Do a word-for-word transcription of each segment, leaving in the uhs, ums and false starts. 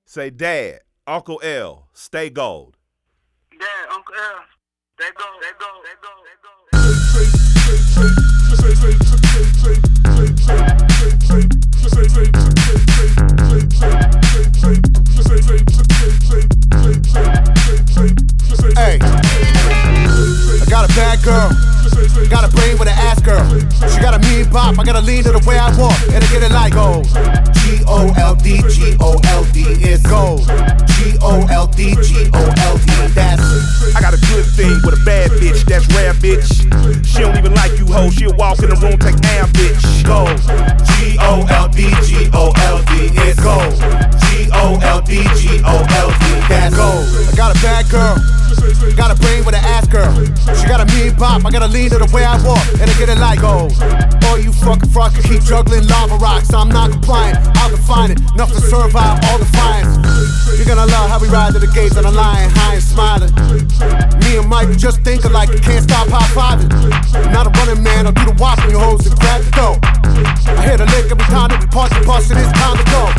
Say, Dad, Uncle L, stay gold. Dad, Uncle L, stay gold, stay gold, stay gold, stay gold. Hey, I got a bad girl, got a brain with an ass girl. She got a mean bop, I gotta lean to the way I walk, and I get it like gold. G O L D, G O L D is gold. G O L D, G O L D, that's it. I got a good thing with a bad bitch, that's rare, bitch. She don't even like you, ho. She'll walk in the room, take am, bitch. Gold. G O L D, G O L D is gold. G O L D, G O L D, that's gold. I got a bad girl, got a brain with an ass girl. She got a mean bop, I gotta lean to the way I walk, and I get it like gold. All you fucking fuckers keep juggling lava rocks, I'm not compliant, I'll define it, enough to survive all defiance. You're gonna love how we ride to the gates of the lion, high and smiling. Me and Mike, we just think alike, you can't stop high-fiving. Not a running man, I'll do the whop in your hoes and grab the dough. I hear the lick every time that we park the bus and it's time to go.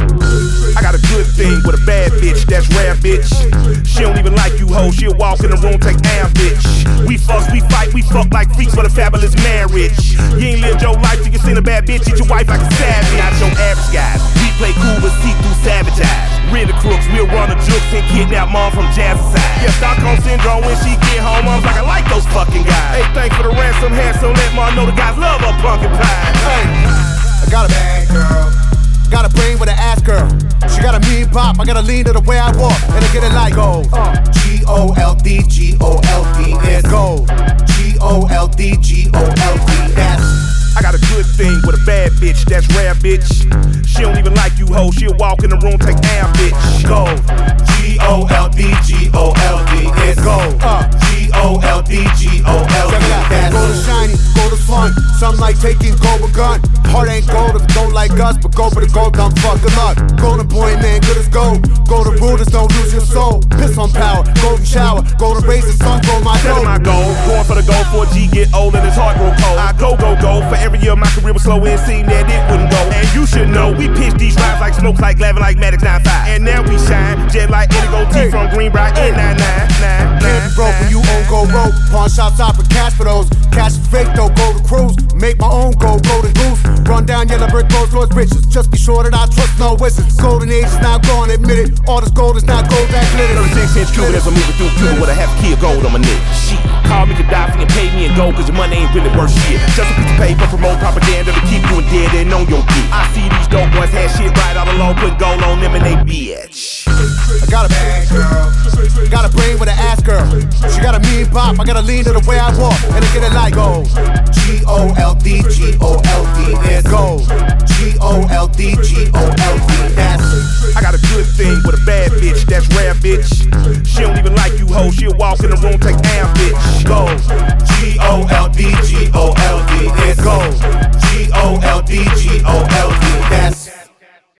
I got a good thing with a bad bitch, that's rare, bitch. She don't even like you, ho. She'll walk in the room, take am, bitch. We fuss, we fight, we fuck like freaks for the fabulous marriage. You ain't lived your life till you seen a bad bitch hit your wife like a savage. Not your average guys, we play cool but see through savage eyes. Really crooks, we'll run a jukes and kidnap mom from Jazz's side. Yeah, Stockholm Syndrome, when she get home, I'm like, I like those fucking guys. Hey, thanks for the ransom, handsome, let mom know the guys love her pumpkin pie. Hey, I got a bad girl, got a brain with an ass girl. She got a mean bop, I gotta lean to the way I walk, and I get it like gold. Uh, G O L D, G O L D is gold. G O L D, G O L D, that's I got a good thing with a bad bitch, that's rare, bitch. She don't even like you, ho. She'll walk in the room, take am, bitch. Gold. G O L D, G O L D is gold. Uh, G O L D, G O L D, that's gold is shiny, gold is fun. Something like taking gold with gun. Heart ain't gold if it don't like us, but go for the gold, dumb fucking luck. Golden boy, man, good as gold. Golden rulers, don't lose your soul. Piss on power, golden shower, golden razor, sun, gold, my Set gold. my goal, going for the goal for a G, get old and his heart grow cold. I go, go, go, for every year my career was slow, it seemed that it wouldn't go. And you should know, we pitch these rhymes like smokes, like Glavin, like Maddox nine five. And now we shine, jet like Indigo T Hey. from Greenbrier, N nine nine nine. Can't be broke when you own gold rope. Pawn shops out for cash for those. Cash is fake though, go to cruise. Make my own gold, golden goose. Run down yellow brick roads, Lord's riches. Just be sure that I trust no wizards. Golden age is now gone, admit it. All this gold is not gold that glitters. thirty-six inch Cuban as I'm moving through Cuba with a half key of gold on my neck. Shit, call me Gaddafi and pay me in gold, cause your money ain't really worth shit. Just a piece of paper, promote propaganda to keep you dead and on your dick. I see these dope boys had shit right all along, put gold on them and they bitch. I got a bad girl, got a brain with an ass girl. She got a mean bop, I gotta lean to the way I walk, and I get it like gold. G O L D, G O L D is gold. G O L D, G O L D, that's it. I got a good thing with a bad bitch, that's rare, bitch. She don't even like you, ho. She'll walk in the room, take am, bitch. Gold.